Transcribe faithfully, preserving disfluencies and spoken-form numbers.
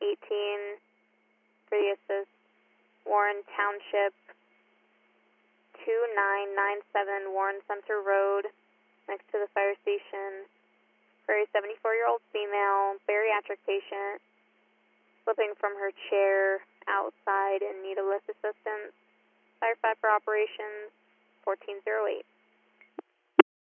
eighteen for the assist. Warren Township, two nine nine seven Warren Center Road, next to the fire station, for a seventy-four-year-old female, bariatric patient, slipping from her chair outside in need of lift assistance. Fire five for operations, fourteen oh eight.